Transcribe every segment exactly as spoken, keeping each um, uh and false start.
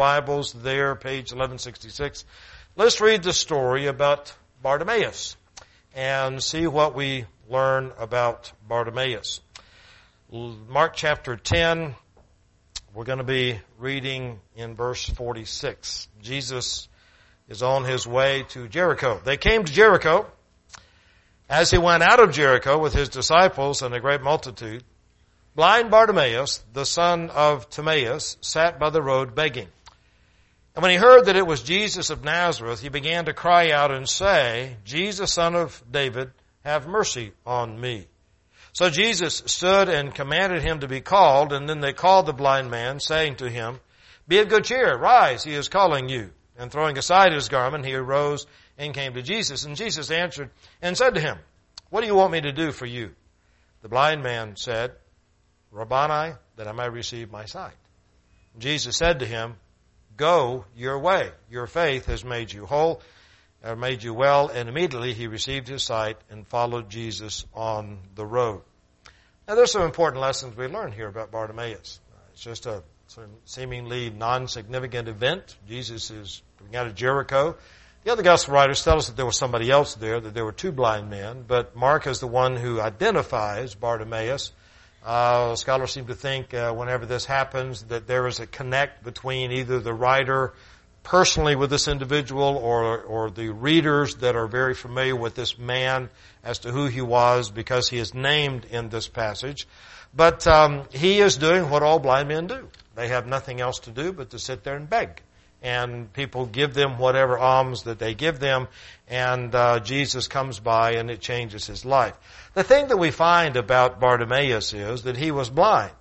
Bibles there, page eleven sixty-six, let's read the story about Bartimaeus and see what we learn about Bartimaeus. Mark chapter ten, we're going to be reading in verse forty-six. Jesus is on his way to Jericho. They came to Jericho. As he went out of Jericho with his disciples and a great multitude, blind Bartimaeus, the son of Timaeus, sat by the road begging. And when he heard that it was Jesus of Nazareth, he began to cry out and say, Jesus, son of David, have mercy on me. So Jesus stood and commanded him to be called, and then they called the blind man, saying to him, be of good cheer, rise, he is calling you. And throwing aside his garment, he arose and came to Jesus. And Jesus answered and said to him, what do you want me to do for you? The blind man said, Rabboni, that I may receive my sight. Jesus said to him, go your way. Your faith has made you whole, or made you well. And immediately he received his sight and followed Jesus on the road. Now there's some important lessons we learn here about Bartimaeus. It's just a seemingly non-significant event. Jesus is coming out of Jericho. The other gospel writers tell us that there was somebody else there, that there were two blind men, but Mark is the one who identifies Bartimaeus. Uh, scholars seem to think uh, whenever this happens that there is a connect between either the writer personally with this individual or, or the readers that are very familiar with this man as to who he was because he is named in this passage. But um, he is doing what all blind men do. They have nothing else to do but to sit there and beg. And people give them whatever alms that they give them, and uh, Jesus comes by and it changes his life. The thing that we find about Bartimaeus is that he was blind,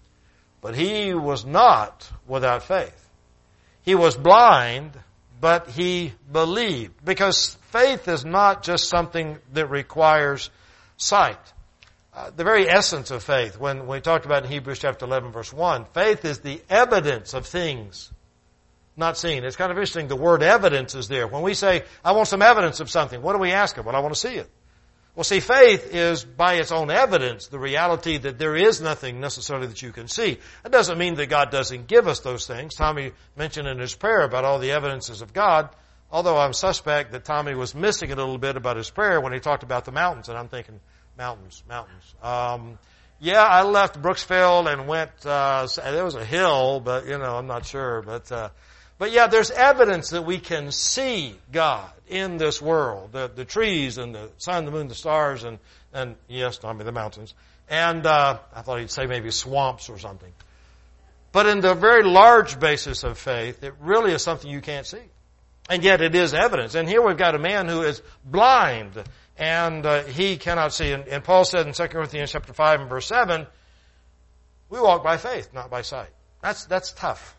but he was not without faith. He was blind, but he believed, because faith is not just something that requires sight. Uh, the very essence of faith, when we talked about in Hebrews chapter eleven verse one, faith is the evidence of things not seen. It's kind of interesting, the word evidence is there. When we say, I want some evidence of something, what do we ask of? Well, I want to see it. Well, see, faith is by its own evidence, the reality that there is nothing necessarily that you can see. It doesn't mean that God doesn't give us those things. Tommy mentioned in his prayer about all the evidences of God, although I'm suspect that Tommy was missing a little bit about his prayer when he talked about the mountains, and I'm thinking, mountains, mountains. Um, yeah, I left Brooksville and went, uh, there was a hill, but, you know, I'm not sure, but, uh, But yeah, there's evidence that we can see God in this world. The, the trees and the sun, the moon, the stars, and, and yes, I mean the mountains. And uh, I thought he'd say maybe swamps or something. But in the very large basis of faith, it really is something you can't see. And yet it is evidence. And here we've got a man who is blind, and uh, he cannot see. And, and Paul said in Second Corinthians chapter five and verse seven, we walk by faith, not by sight. That's, that's tough.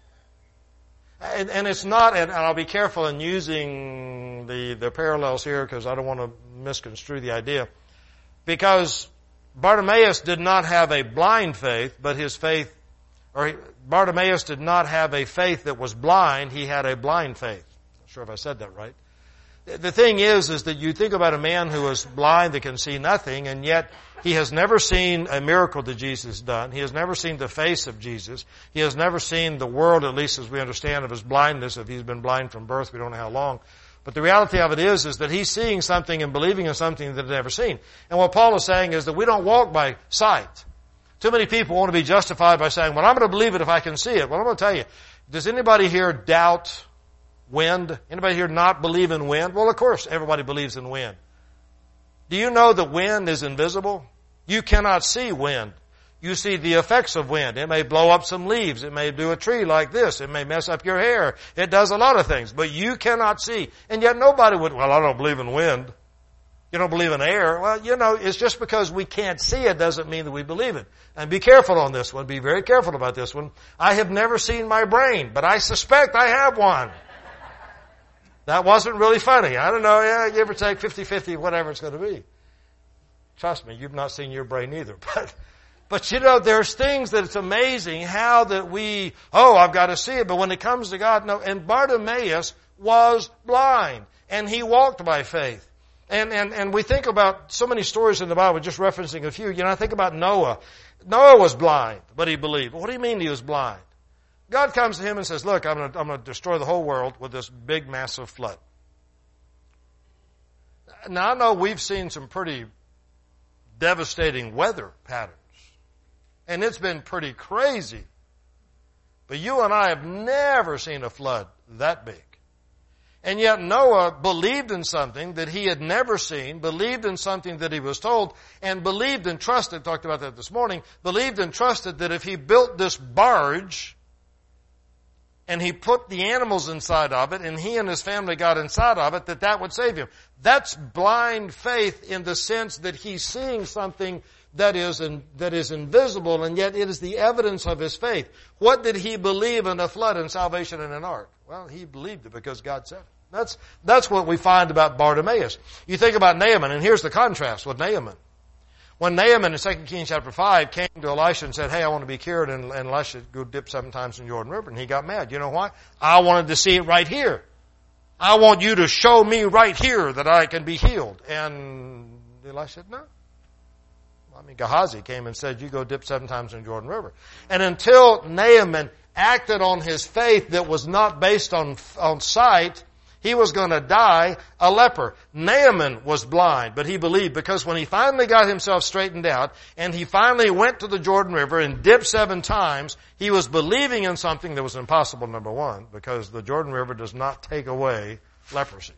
And, and it's not, and I'll be careful in using the, the parallels here because I don't want to misconstrue the idea. Because Bartimaeus did not have a blind faith, but his faith, or he, Bartimaeus did not have a faith that was blind, he had a blind faith. Not sure if I said that right. The thing is, is that you think about a man who is blind that can see nothing, and yet he has never seen a miracle that Jesus done. He has never seen the face of Jesus. He has never seen the world, at least as we understand, of his blindness. If he's been blind from birth, we don't know how long. But the reality of it is, is that he's seeing something and believing in something that he's never seen. And what Paul is saying is that we don't walk by sight. Too many people want to be justified by saying, well, I'm going to believe it if I can see it. Well, I'm going to tell you, does anybody here doubt wind? Anybody here not believe in wind? Well, of course, everybody believes in wind. Do you know that wind is invisible? You cannot see wind. You see the effects of wind. It may blow up some leaves. It may do a tree like this. It may mess up your hair. It does a lot of things, but you cannot see. And yet nobody would, well, I don't believe in wind. You don't believe in air. Well, you know, it's just because we can't see it doesn't mean that we believe it. And be careful on this one. Be very careful about this one. I have never seen my brain, but I suspect I have one. That wasn't really funny. I don't know, yeah, give or take fifty-fifty, whatever it's going to be. Trust me, you've not seen your brain either. But, but you know, there's things that it's amazing how that we, oh, I've got to see it. But when it comes to God, no. And Bartimaeus was blind, and he walked by faith. And, and, and we think about so many stories in the Bible, just referencing a few. You know, I think about Noah. Noah was blind, but he believed. What do you mean he was blind? God comes to him and says, look, I'm going to, I'm going to destroy the whole world with this big, massive flood. Now, I know we've seen some pretty devastating weather patterns, and it's been pretty crazy. But you and I have never seen a flood that big. And yet Noah believed in something that he had never seen, believed in something that he was told, and believed and trusted, talked about that this morning, believed and trusted that if he built this barge and he put the animals inside of it and he and his family got inside of it, that that would save him. That's blind faith in the sense that he's seeing something that is in, that is invisible, and yet it is the evidence of his faith. What did he believe in a flood and salvation in an ark? Well, he believed it because God said it. That's, that's what we find about Bartimaeus. You think about Naaman, and here's the contrast with Naaman. When Naaman in Second Kings chapter five came to Elisha and said, hey, I want to be cured, and, and Elisha go dip seven times in the Jordan River, and he got mad. You know why? I wanted to see it right here. I want you to show me right here that I can be healed. And Elisha said, no. I mean, Gehazi came and said, you go dip seven times in the Jordan River. And until Naaman acted on his faith that was not based on, on sight, he was going to die a leper. Naaman was blind, but he believed, because when he finally got himself straightened out and he finally went to the Jordan River and dipped seven times, he was believing in something that was impossible, number one, because the Jordan River does not take away leprosy.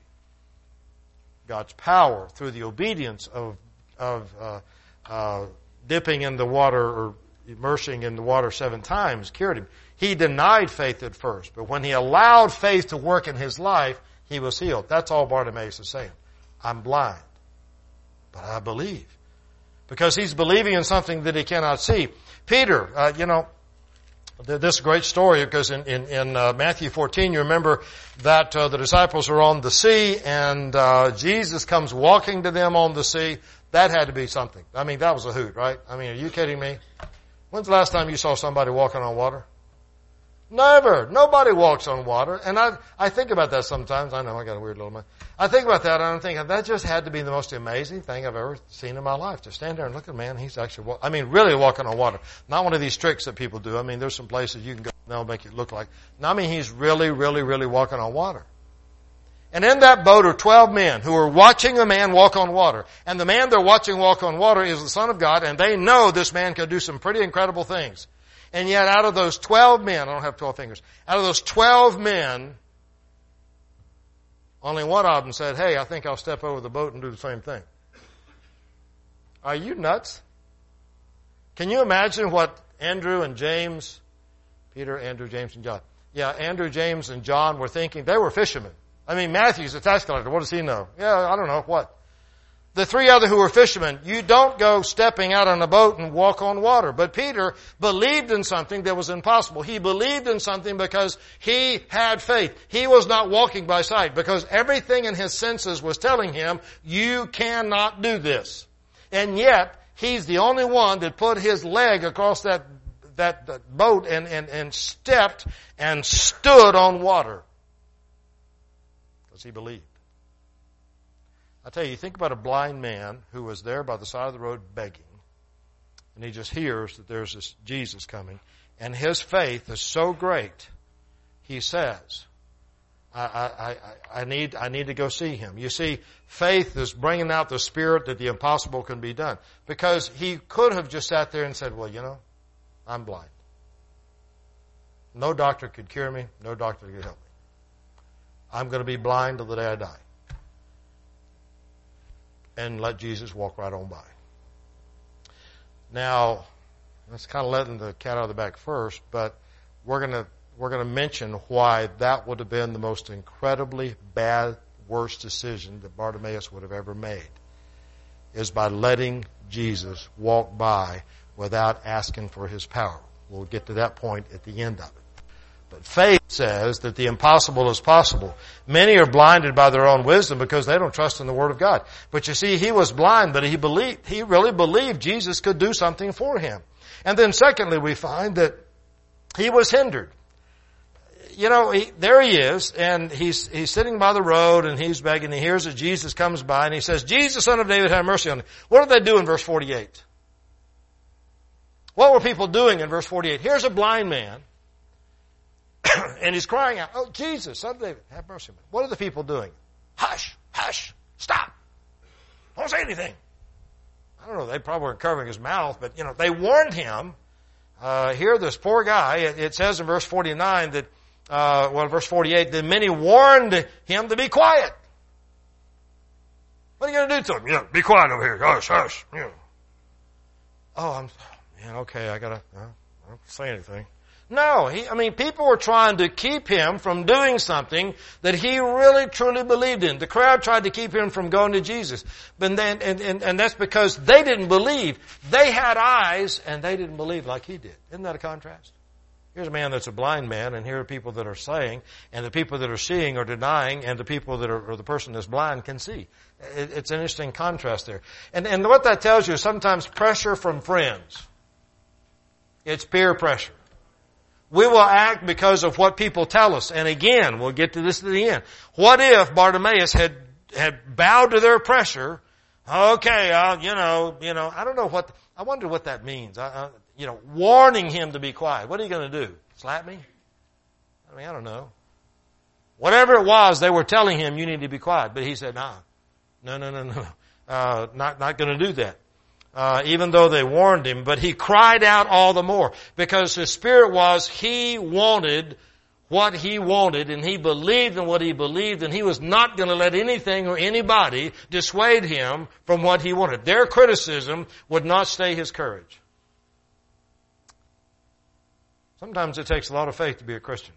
God's power through the obedience of, of, uh, Uh, dipping in the water or immersing in the water seven times cured him. He denied faith at first, but when he allowed faith to work in his life, he was healed. That's all Bartimaeus is saying. I'm blind, but I believe. Because he's believing in something that he cannot see. Peter, uh, you know, this is a great story, because in, in, in uh, Matthew fourteen, you remember that uh, the disciples are on the sea, and uh, Jesus comes walking to them on the sea. That had to be something. I mean, that was a hoot, right? I mean, are you kidding me? When's the last time you saw somebody walking on water? Never. Nobody walks on water. And I, I think about that sometimes. I know I got a weird little mind. I think about that and I'm thinking, that just had to be the most amazing thing I've ever seen in my life. To stand there and look at a man, he's actually, walk, I mean, really walking on water. Not one of these tricks that people do. I mean, there's some places you can go and they'll make it look like. No, I mean, he's really, really, really walking on water. And in that boat are twelve men who are watching a man walk on water. And the man they're watching walk on water is the Son of God, and they know this man can do some pretty incredible things. And yet out of those twelve men, I don't have twelve fingers, out of those twelve men, only one of them said, hey, I think I'll step over the boat and do the same thing. Are you nuts? Can you imagine what Andrew and James, Peter, Andrew, James, and John, yeah, Andrew, James, and John were thinking? They were fishermen. I mean, Matthew's a tax collector. What does he know? Yeah, I don't know. What? The three other who were fishermen, you don't go stepping out on a boat and walk on water. But Peter believed in something that was impossible. He believed in something because he had faith. He was not walking by sight, because everything in his senses was telling him, you cannot do this. And yet, he's the only one that put his leg across that, that, that boat and, and, and stepped and stood on water. He believed. I tell you, think about a blind man who was there by the side of the road begging, and he just hears that there's this Jesus coming, and his faith is so great, he says, I, I, I, I need, I need to go see him. You see, faith is bringing out the spirit that the impossible can be done, because he could have just sat there and said, well, you know, I'm blind. No doctor could cure me. No doctor could help me. I'm going to be blind till the day I die. And let Jesus walk right on by. Now, that's kind of letting the cat out of the bag first, but we're going to, we're going to mention why that would have been the most incredibly bad, worst decision that Bartimaeus would have ever made, is by letting Jesus walk by without asking for his power. We'll get to that point at the end of it. But faith says that the impossible is possible. Many are blinded by their own wisdom because they don't trust in the Word of God. But you see, he was blind, but he believed, he really believed Jesus could do something for him. And then secondly, we find that he was hindered. You know, he, there he is, and he's, he's sitting by the road, and he's begging. He hears that Jesus comes by, and he says, Jesus, Son of David, have mercy on me. What did they do in verse forty-eight? What were people doing in verse forty-eight? Here's a blind man. and he's crying out, "Oh, Jesus, Son of David, have mercy on me." What are the people doing? Hush, hush, stop. Don't say anything. I don't know, they probably weren't covering his mouth, but, you know, they warned him. Uh, here, this poor guy, it, it says in verse forty-nine that, uh, well, verse forty-eight, that many warned him to be quiet. What are you going to do to him? Yeah, be quiet over here. Hush, hush. Yeah. Oh, I'm, man, okay, I got to, uh, I don't say anything. No, he, I mean, people were trying to keep him from doing something that he really truly believed in. The crowd tried to keep him from going to Jesus. But then, and, and, and that's because they didn't believe. They had eyes and they didn't believe like he did. Isn't that a contrast? Here's a man that's a blind man, and here are people that are saying, and the people that are seeing are denying, and the people that are, or the person that's blind can see. It, it's an interesting contrast there. And, and what that tells you is sometimes pressure from friends. It's peer pressure. We will act because of what people tell us. And again, we'll get to this at the end. What if Bartimaeus had, had bowed to their pressure? Okay, I'll, you know, you know, I don't know what, I wonder what that means. I, I, you know, warning him to be quiet. What are you going to do? Slap me? I mean, I don't know. Whatever it was, they were telling him, you need to be quiet. But he said, nah, no, no, no, no, uh, not, not going to do that. Uh, even though they warned him, but he cried out all the more because his spirit was he wanted what he wanted and he believed in what he believed and he was not going to let anything or anybody dissuade him from what he wanted. Their criticism would not stay his courage. Sometimes it takes a lot of faith to be a Christian.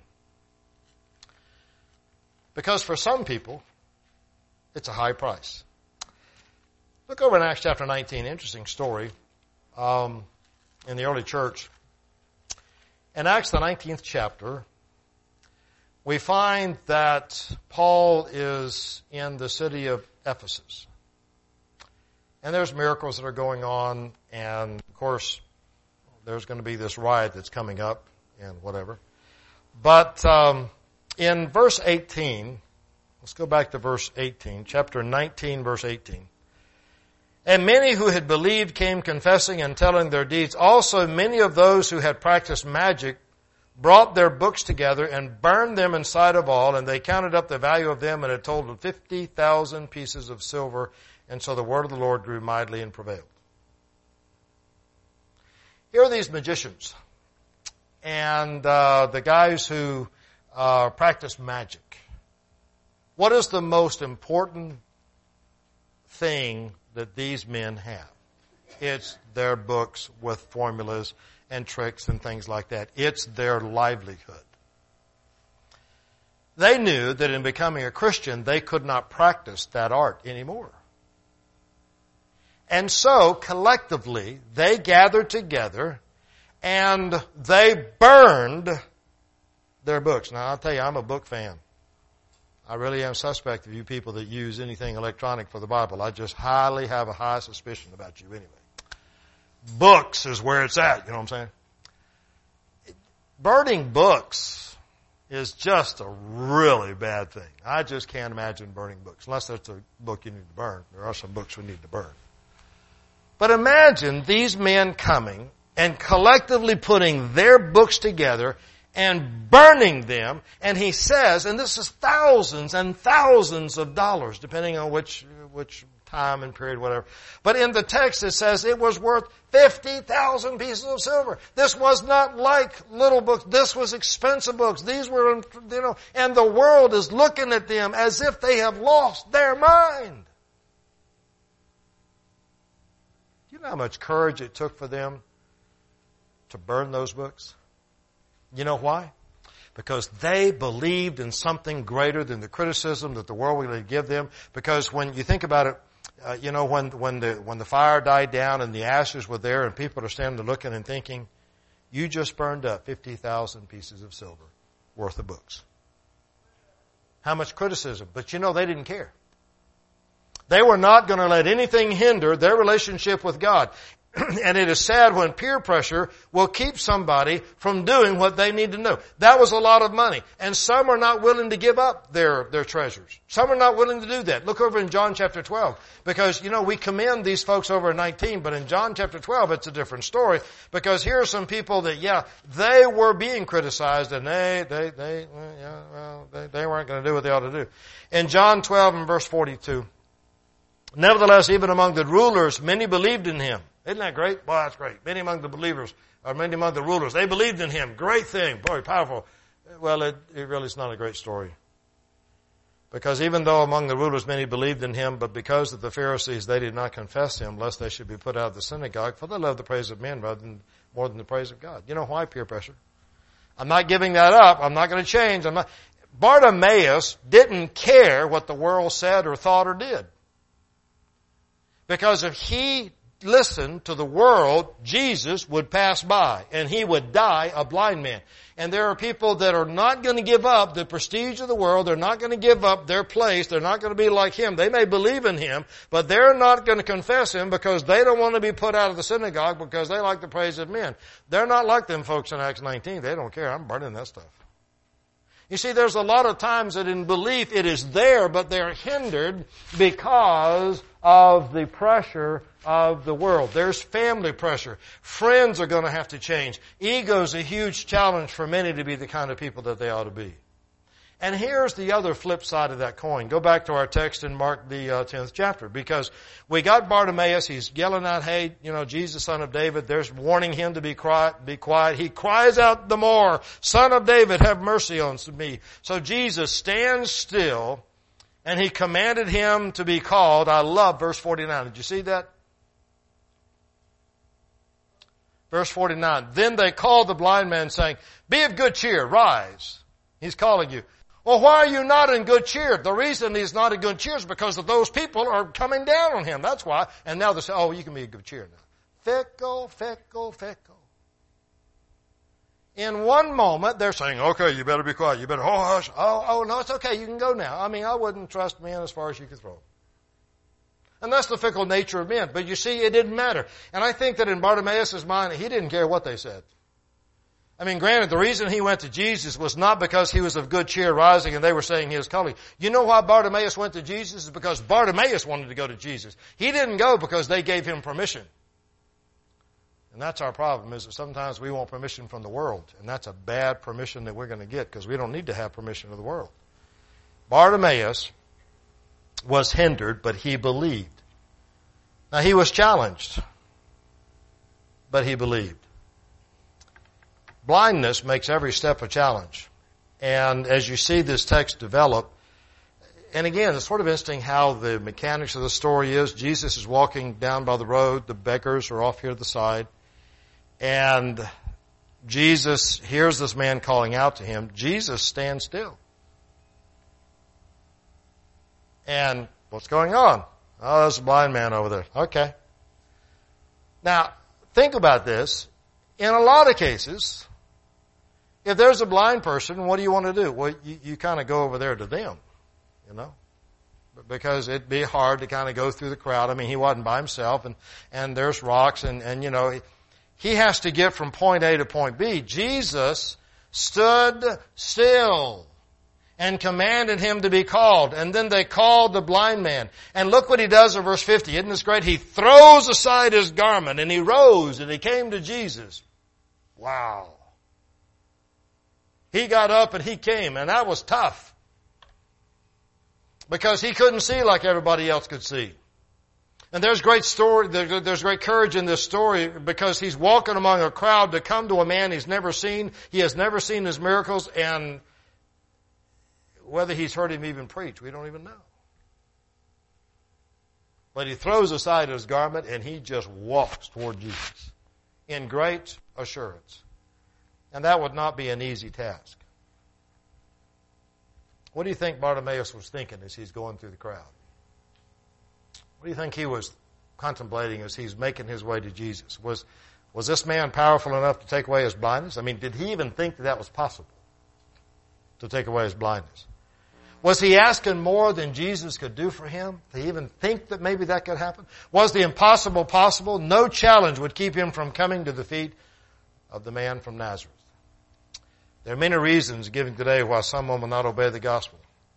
Because for some people, it's a high price. Look over in Acts chapter nineteen, interesting story um, in the early church. In Acts the nineteenth chapter, we find that Paul is in the city of Ephesus. And there's miracles that are going on, and of course, there's going to be this riot that's coming up and whatever. But um, in verse eighteen, let's go back to verse eighteen, chapter nineteen, verse eighteen. And many who had believed came confessing and telling their deeds. Also many of those who had practiced magic brought their books together and burned them in sight of all, and they counted up the value of them and had totaled fifty thousand pieces of silver. And so the word of the Lord grew mightily and prevailed. Here are these magicians and uh, the guys who uh, practice magic. What is the most important thing that these men have? It's their books with formulas and tricks and things like that. It's their livelihood. They knew that in becoming a Christian, they could not practice that art anymore. And so, collectively, they gathered together and they burned their books. Now, I'll tell you, I'm a book fan. I really am suspect of you people that use anything electronic for the Bible. I just highly have a high suspicion about you anyway. Books is where it's at, you know what I'm saying? Burning books is just a really bad thing. I just can't imagine burning books, unless that's a book you need to burn. There are some books we need to burn. But imagine these men coming and collectively putting their books together and burning them, and he says, and this is thousands and thousands of dollars, depending on which which time and period, whatever. But in the text it says it was worth fifty thousand pieces of silver. This was not like little books. This was expensive books. These were, you know, and the world is looking at them as if they have lost their mind. Do you know how much courage it took for them to burn those books? You know why? Because they believed in something greater than the criticism that the world would give them. Because when you think about it, uh, you know, when, when the, when the fire died down and the ashes were there and people are standing there looking and thinking, you just burned up fifty thousand pieces of silver worth of books. How much criticism? But you know, they didn't care. They were not going to let anything hinder their relationship with God. And it is sad when peer pressure will keep somebody from doing what they need to know. That was a lot of money. And some are not willing to give up their, their treasures. Some are not willing to do that. Look over in John chapter twelve. Because, you know, we commend these folks over in nineteen, but in John chapter twelve, it's a different story. Because here are some people that, yeah, they were being criticized and they, they, they, well, yeah, well, they, they weren't going to do what they ought to do. In John twelve and verse forty-two, nevertheless, even among the rulers, many believed in him. Isn't that great? Boy, that's great. Many among the believers, or many among the rulers, they believed in him. Great thing. Boy, powerful. Well, it, it really is not a great story. Because even though among the rulers many believed in him, but because of the Pharisees, they did not confess him, lest they should be put out of the synagogue, for they love the praise of men rather than, more than the praise of God. You know why? Peer pressure. I'm not giving that up. I'm not going to change. I'm not. Bartimaeus didn't care what the world said or thought or did. Because if he listened to the world, Jesus would pass by and he would die a blind man. And there are people that are not going to give up the prestige of the world. They're not going to give up their place. They're not going to be like him. They may believe in him, but they're not going to confess him because they don't want to be put out of the synagogue because they like the praise of men. They're not like them folks in Acts nineteen. They don't care. I'm burning that stuff. You see, there's a lot of times that in belief it is there, but they're hindered because of the pressure of the world. There's family pressure. Friends are going to have to change. Ego is a huge challenge for many to be the kind of people that they ought to be. And here's the other flip side of that coin. Go back to our text in Mark, the uh, tenth chapter, because we got Bartimaeus. He's yelling out, hey, you know, Jesus, son of David. There's warning him to be quiet, be quiet. He cries out the more, son of David, have mercy on me. So Jesus stands still and he commanded him to be called. I love verse forty-nine. Did you see that? Verse forty-nine. Then they called the blind man saying, be of good cheer, rise. He's calling you. Well, why are you not in good cheer? The reason he's not in good cheer is because of those people are coming down on him. That's why. And now they say, oh, you can be in good cheer now. Fickle, fickle, fickle. In one moment, they're saying, okay, you better be quiet. You better, oh, hush. Oh, oh, no, it's okay. You can go now. I mean, I wouldn't trust men as far as you could throw. And that's the fickle nature of men. But you see, it didn't matter. And I think that in Bartimaeus' mind, he didn't care what they said. I mean, granted, the reason he went to Jesus was not because he was of good cheer rising and they were saying he was calling. You know why Bartimaeus went to Jesus? It's because Bartimaeus wanted to go to Jesus. He didn't go because they gave him permission. And that's our problem, is that sometimes we want permission from the world. And that's a bad permission that we're going to get because we don't need to have permission of the world. Bartimaeus was hindered, but he believed. Now, he was challenged, but he believed. Blindness makes every step a challenge. And as you see this text develop, and again, it's sort of interesting how the mechanics of the story is. Jesus is walking down by the road. The beggars are off here to the side. And Jesus hears this man calling out to him. Jesus stands still. And what's going on? Oh, there's a blind man over there. Okay. Now, think about this. In a lot of cases, if there's a blind person, what do you want to do? Well, you, you kind of go over there to them, you know, because it'd be hard to kind of go through the crowd. I mean, he wasn't by himself, and, and there's rocks, and, and, you know, he, he has to get from point A to point B. Jesus stood still and commanded him to be called. And then they called the blind man. And look what he does in verse fifty. Isn't this great? He throws aside his garment, and he rose, and he came to Jesus. Wow. He got up and he came, and that was tough. Because he couldn't see like everybody else could see. And there's great story, there's great courage in this story because he's walking among a crowd to come to a man he's never seen. He has never seen his miracles, and whether he's heard him even preach, we don't even know. But he throws aside his garment and he just walks toward Jesus in great assurance. And that would not be an easy task. What do you think Bartimaeus was thinking as he's going through the crowd? What do you think he was contemplating as he's making his way to Jesus? Was, was this man powerful enough to take away his blindness? I mean, did he even think that that was possible, to take away his blindness? Was he asking more than Jesus could do for him? To even think that maybe that could happen? Was the impossible possible? No challenge would keep him from coming to the feet of the man from Nazareth. There are many reasons given today why someone will not obey the gospel.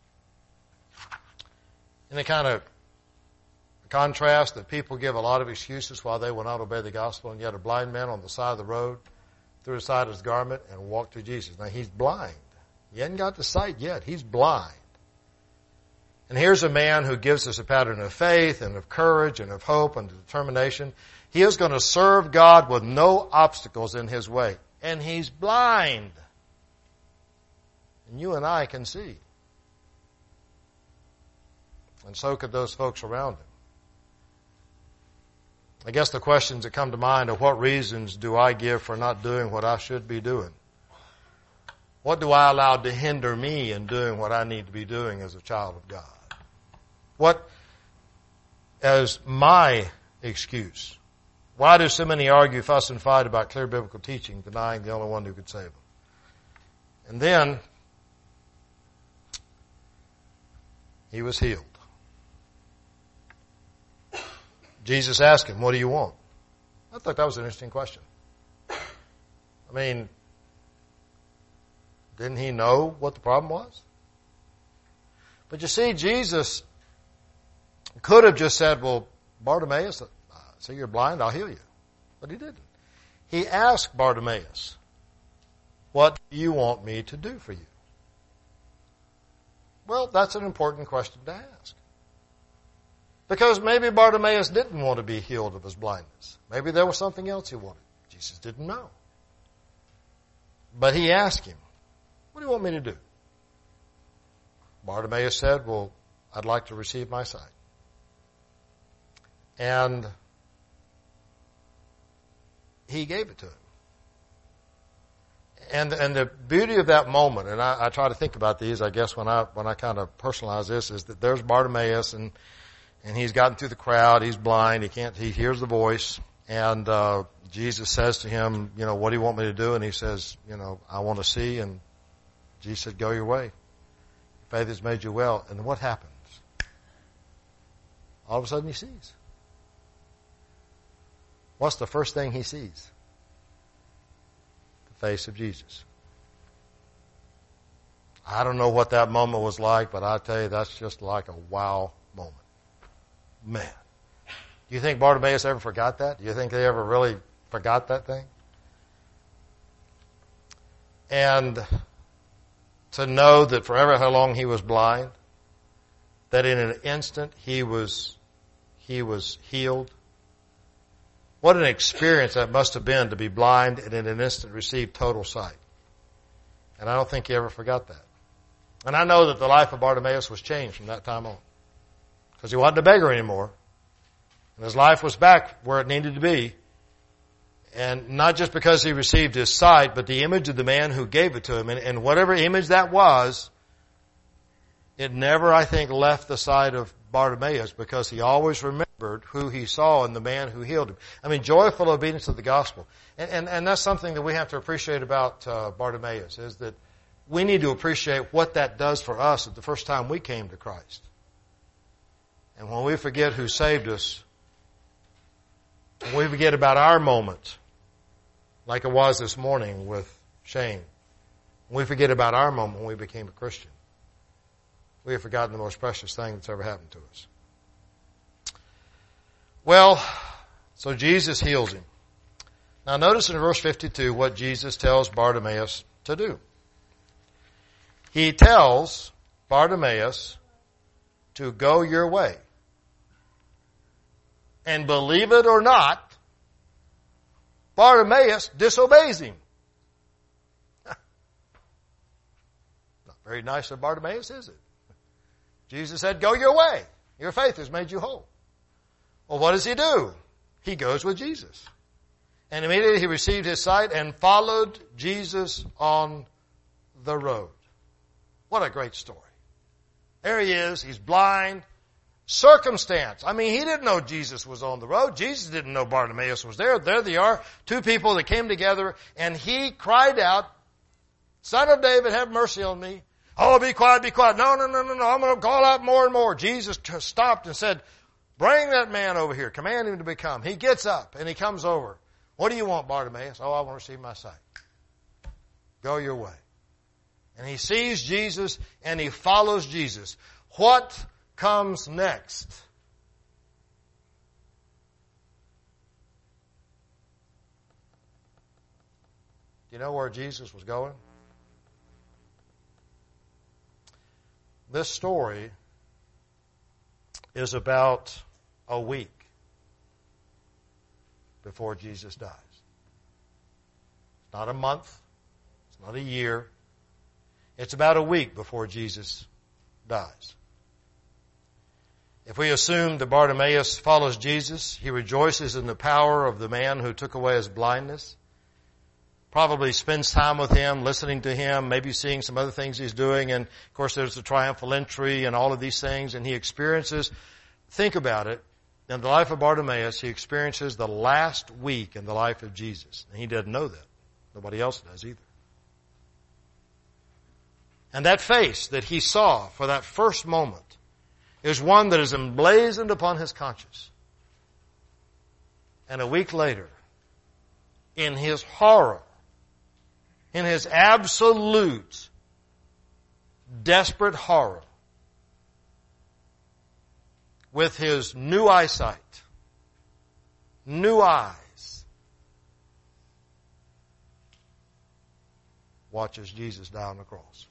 In the kind of contrast that people give a lot of excuses why they will not obey the gospel, and yet a blind man on the side of the road threw aside his garment and walked to Jesus. Now he's blind. He hasn't got the sight yet. He's blind. And here's a man who gives us a pattern of faith and of courage and of hope and determination. He is going to serve God with no obstacles in his way. And he's blind. And you and I can see. And so could those folks around him. I guess the questions that come to mind are, what reasons do I give for not doing what I should be doing? What do I allow to hinder me in doing what I need to be doing as a child of God? What is my excuse? Why do so many argue, fuss, and fight about clear biblical teaching, denying the only one who could save them? And then, he was healed. Jesus asked him, what do you want? I thought that was an interesting question. I mean, didn't he know what the problem was? But you see, Jesus could have just said, well, Bartimaeus, so you're blind, I'll heal you. But he didn't. He asked Bartimaeus, what do you want me to do for you? Well, that's an important question to ask. Because maybe Bartimaeus didn't want to be healed of his blindness. Maybe there was something else he wanted. Jesus didn't know. But he asked him, what do you want me to do? Bartimaeus said, well, I'd like to receive my sight. And he gave it to him. And, and the beauty of that moment, and I, I try to think about these, I guess, when I, when I kind of personalize this, is that there's Bartimaeus, and, and he's gotten through the crowd, he's blind, he can't, he hears the voice, and, uh, Jesus says to him, you know, what do you want me to do? And he says, you know, I want to see, and Jesus said, go your way. Your faith has made you well. And what happens? All of a sudden he sees. What's the first thing he sees? The face of Jesus. I don't know what that moment was like, but I tell you, that's just like a wow moment. Man. Do you think Bartimaeus ever forgot that? Do you think they ever really forgot that thing? And to know that forever how long he was blind, that in an instant he was, he was healed. What an experience that must have been to be blind and in an instant receive total sight. And I don't think he ever forgot that. And I know that the life of Bartimaeus was changed from that time on. Because he wasn't a beggar anymore. And his life was back where it needed to be. And not just because he received his sight, but the image of the man who gave it to him. And, and whatever image that was, it never, I think, left the sight of Bartimaeus, because he always remembered who he saw in the man who healed him. I mean, joyful obedience to the gospel. And, and, and that's something that we have to appreciate about uh, Bartimaeus, is that we need to appreciate what that does for us at the first time we came to Christ. And when we forget who saved us, when we forget about our moment, like it was this morning with Shane, when we forget about our moment when we became a Christian, we have forgotten the most precious thing that's ever happened to us. Well, so Jesus heals him. Now notice in verse fifty-two what Jesus tells Bartimaeus to do. He tells Bartimaeus to go your way. And believe it or not, Bartimaeus disobeys him. Not very nice of Bartimaeus, is it? Jesus said, go your way. Your faith has made you whole. Well, what does he do? He goes with Jesus. And immediately he received his sight and followed Jesus on the road. What a great story. There he is. He's blind. Circumstance. I mean, he didn't know Jesus was on the road. Jesus didn't know Bartimaeus was there. There they are. Two people that came together, and he cried out, Son of David, have mercy on me. Oh, be quiet, be quiet. No, no, no, no, no. I'm going to call out more and more. Jesus stopped and said, bring that man over here. Command him to become. He gets up and he comes over. What do you want, Bartimaeus? Oh, I want to receive my sight. Go your way. And he sees Jesus and he follows Jesus. What comes next? Do you know where Jesus was going? This story is about a week before Jesus dies. It's not a month. It's not a year. It's about a week before Jesus dies. If we assume that Bartimaeus follows Jesus, he rejoices in the power of the man who took away his blindness, probably spends time with him, listening to him, maybe seeing some other things he's doing, and of course there's the triumphal entry and all of these things, and he experiences, think about it, in the life of Bartimaeus, he experiences the last week in the life of Jesus. And he doesn't know that. Nobody else does either. And that face that he saw for that first moment is one that is emblazoned upon his conscience. And a week later, in his horror, in his absolute, desperate horror, with his new eyesight, new eyes, watches Jesus die on the cross.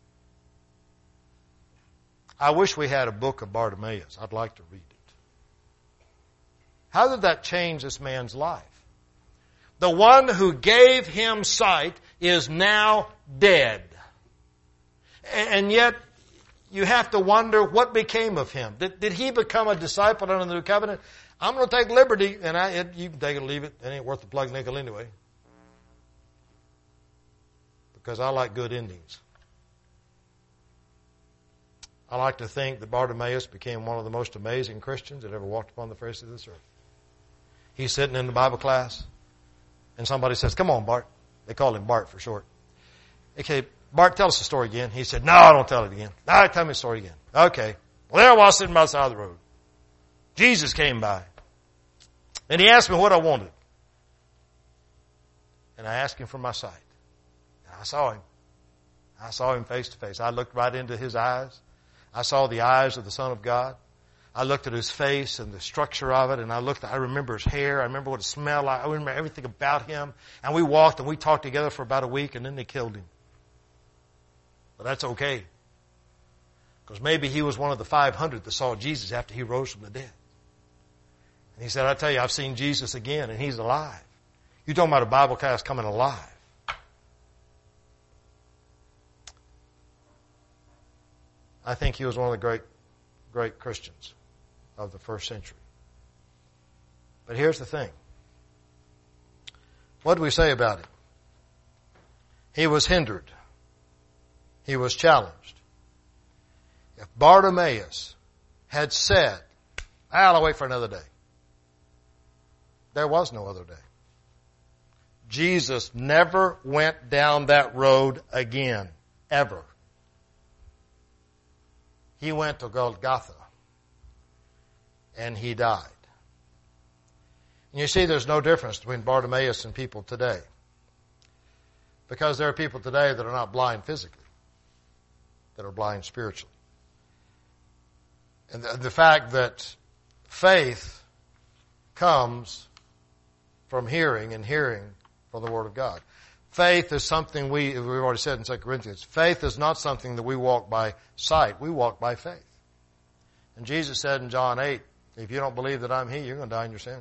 I wish we had a book of Bartimaeus. I'd like to read it. How did that change this man's life? The one who gave him sight is now dead. And yet, you have to wonder what became of him. Did, did he become a disciple under the new covenant? I'm going to take liberty, and I, it, you can take it or leave it. It ain't worth the plug nickel anyway. Because I like good endings. I like to think that Bartimaeus became one of the most amazing Christians that ever walked upon the face of this earth. He's sitting in the Bible class, and somebody says, come on, Bart. They call him Bart for short. Okay, Bart, tell us the story again. He said, no, I don't tell it again. All right, tell me the story again. Okay. Well, there I was sitting by the side of the road. Jesus came by. And he asked me what I wanted. And I asked him for my sight. And I saw him. I saw him face to face. I looked right into his eyes. I saw the eyes of the Son of God. I looked at his face and the structure of it, and I looked, I remember his hair, I remember what it smelled like, I remember everything about him. And we walked and we talked together for about a week, and then they killed him. But that's okay. Because maybe he was one of the five hundred that saw Jesus after he rose from the dead. And he said, I tell you, I've seen Jesus again, and he's alive. You're talking about a Bible class coming alive. I think he was one of the great, great Christians of the first century. But here's the thing. What do we say about him? He was hindered. He was challenged. If Bartimaeus had said, I'll wait for another day, there was no other day. Jesus never went down that road again, ever. He went to Golgotha, and he died. And you see, there's no difference between Bartimaeus and people today. Because there are people today that are not blind physically, that are blind spiritually. And the, the fact that faith comes from hearing, and hearing from the Word of God. Faith is something we, we've already said in Second Corinthians, faith is not something that we walk by sight. We walk by faith. And Jesus said in John eight, if you don't believe that I'm He, you're going to die in your sin.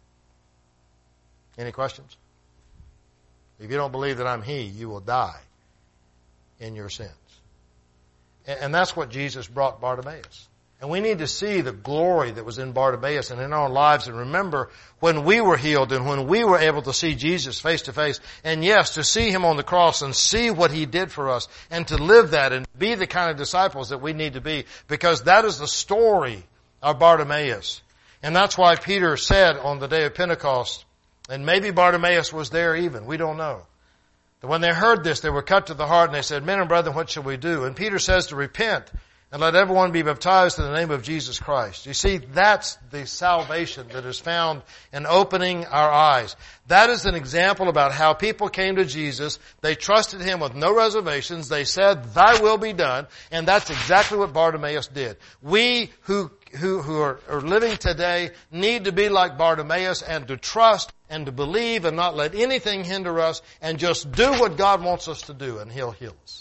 Any questions? If you don't believe that I'm He, you will die in your sins. And, and that's what Jesus brought Bartimaeus. And we need to see the glory that was in Bartimaeus and in our lives, and remember when we were healed and when we were able to see Jesus face to face, and yes, to see Him on the cross and see what He did for us, and to live that and be the kind of disciples that we need to be, because that is the story of Bartimaeus. And that's why Peter said on the day of Pentecost, and maybe Bartimaeus was there even, we don't know, that when they heard this, they were cut to the heart, and they said, Men and brethren, what shall we do? And Peter says to repent, and let everyone be baptized in the name of Jesus Christ. You see, that's the salvation that is found in opening our eyes. That is an example about how people came to Jesus. They trusted Him with no reservations. They said, Thy will be done. And that's exactly what Bartimaeus did. We who, who, who are, are living today need to be like Bartimaeus and to trust and to believe and not let anything hinder us and just do what God wants us to do, and He'll heal us.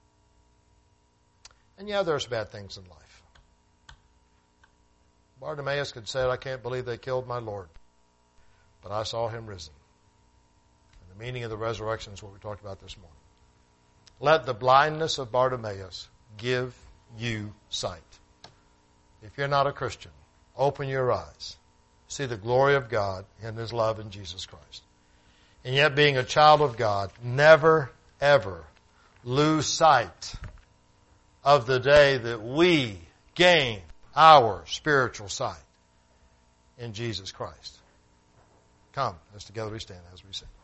And yeah, there's bad things in life. Bartimaeus could say, I can't believe they killed my Lord, but I saw Him risen. And the meaning of the resurrection is what we talked about this morning. Let the blindness of Bartimaeus give you sight. If you're not a Christian, open your eyes. See the glory of God and His love in Jesus Christ. And yet, being a child of God, never, ever lose sight of the day that we gain our spiritual sight in Jesus Christ. Come, as together we stand as we sing.